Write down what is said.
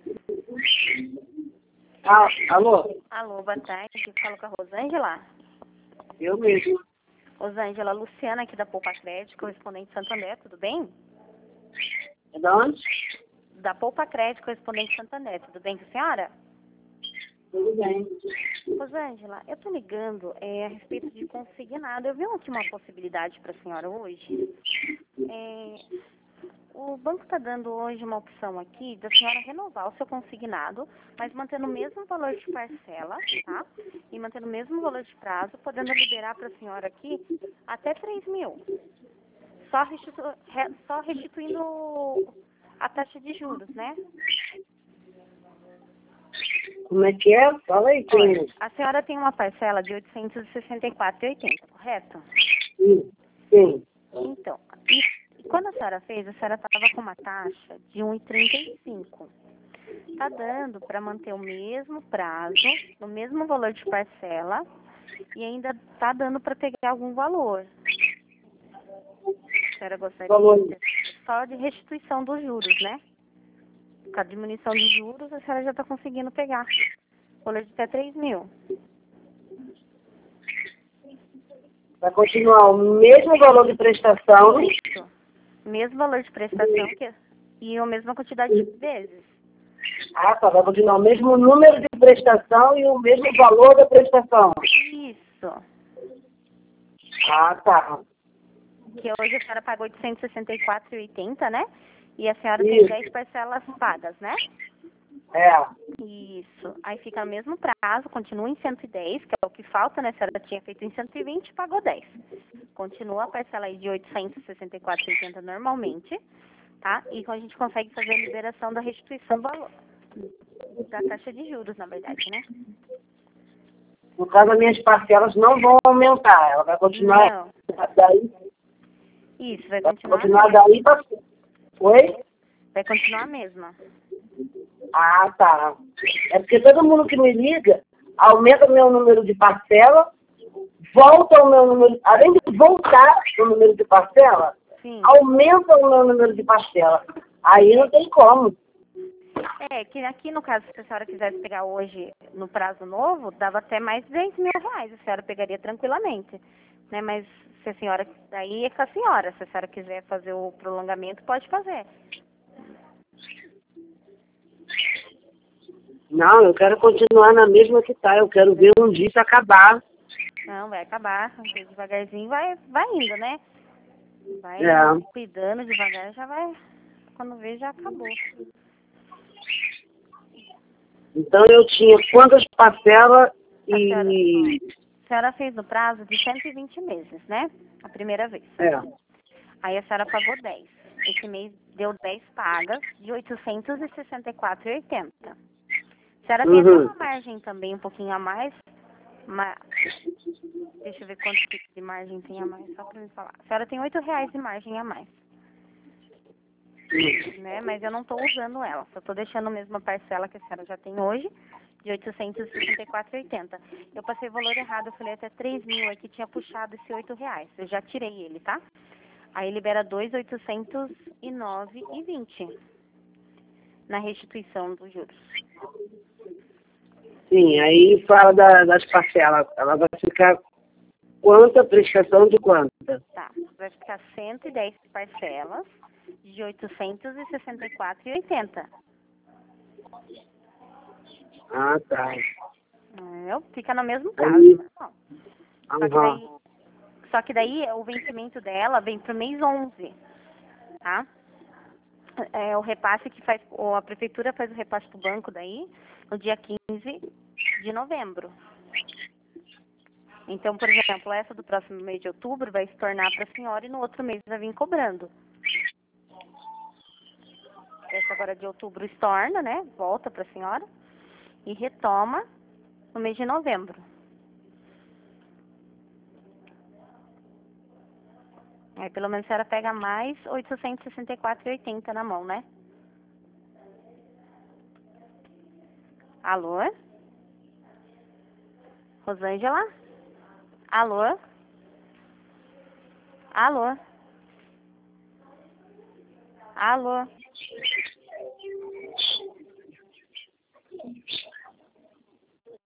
Alô? Alô, boa tarde. Falo com a Rosângela. Eu mesmo. Rosângela, Luciana aqui da Poupa Crédito, correspondente Santo André, tudo bem? É da onde? Da Poupa Crédito, correspondente Santo André, tudo bem com a senhora? Tudo bem. Rosângela, eu tô ligando a respeito de consignado. Eu vi aqui uma possibilidade para a senhora hoje. O banco está dando hoje uma opção aqui da senhora renovar o seu consignado, mas mantendo o mesmo valor de parcela, tá? E mantendo o mesmo valor de prazo, podendo liberar para a senhora aqui até 3 mil. Só restituindo a taxa de juros, né? Como é que é? Fala aí, Olha, quem? a senhora tem uma parcela de R$ 864,80, correto? Sim. Então, e quando a senhora fez, a senhora estava com uma taxa de 1,35. Está dando para manter o mesmo prazo, no mesmo valor de parcela, e ainda está dando para pegar algum valor. A senhora gostaria só de restituição dos juros, né? Com a diminuição dos juros, a senhora já está conseguindo pegar valor de até 3 mil. Vai continuar o mesmo valor de prestação. Isso. Mesmo valor de prestação e a mesma quantidade de vezes. Ah, tá. Vai continuar o mesmo número de prestação e o mesmo valor da prestação. Isso. Ah, tá. Que hoje a senhora pagou R$ 864,80, né? E a senhora tem 10 parcelas pagas, né? É. Isso. Aí fica no mesmo prazo, continua em 110, que é o que falta, né? A senhora tinha feito em 120 e pagou 10. Continua a parcela aí de R$ 864,80 normalmente, tá? E a gente consegue fazer a liberação da restituição do valor, da taxa de juros, na verdade, né? No caso, as minhas parcelas não vão aumentar. Ela vai continuar daí. Isso, vai Vai continuar continuar daí pra... Oi? Vai continuar a mesma. Ah, tá. É porque todo mundo que me liga aumenta o meu número de parcela, volta o meu número, além de voltar o número de parcela, Sim. aumenta o meu número de parcela. Aí não tem como. Que aqui no caso, se a senhora quisesse pegar hoje no prazo novo, dava até mais de R$ 10 mil. A senhora pegaria tranquilamente. Né? Mas se a senhora, daí é com a senhora. Se a senhora quiser fazer o prolongamento, pode fazer. Não, eu quero continuar na mesma que tá. Eu quero ver um dia isso acabar. Não, vai acabar. Devagarzinho vai indo, né? Vai cuidando devagar, já vai. Quando vê, já acabou. Então eu tinha quantas parcelas e... A senhora fez no prazo de 120 meses, né? A primeira vez. Aí a senhora pagou 10. Esse mês deu 10 pagas de R$ 864,80. A senhora tem até uma margem também, um pouquinho a mais. Deixa eu ver quanto de margem tem a mais, só para me falar. A senhora tem R$ 8,00 de margem a mais. Né? Mas eu não estou usando ela. Só estou deixando a mesma parcela que a senhora já tem hoje, de R$ 864,80. Eu passei o valor errado, eu falei até 3 mil, aqui tinha puxado esse R$ 8,00. Eu já tirei ele, tá? Aí libera 2.809,20 na restituição dos juros. Sim, aí fala das parcelas. Ela vai ficar quanta prestação de quanta? Tá, vai ficar 110 parcelas de R$ 864,80. Ah, tá. Fica no mesmo prazo. Não. Só que daí o vencimento dela vem pro mês 11, tá? O repasse que faz, a prefeitura faz o repasse pro banco daí no dia 15 de novembro. Então, por exemplo, essa do próximo mês de outubro vai se tornar para a senhora e no outro mês vai vir cobrando. Essa agora de outubro estorna, né? Volta para a senhora e retoma no mês de novembro. Aí pelo menos a senhora pega mais R$ 864,80 na mão, né? Alô? Rosângela? Alô? Alô? Alô?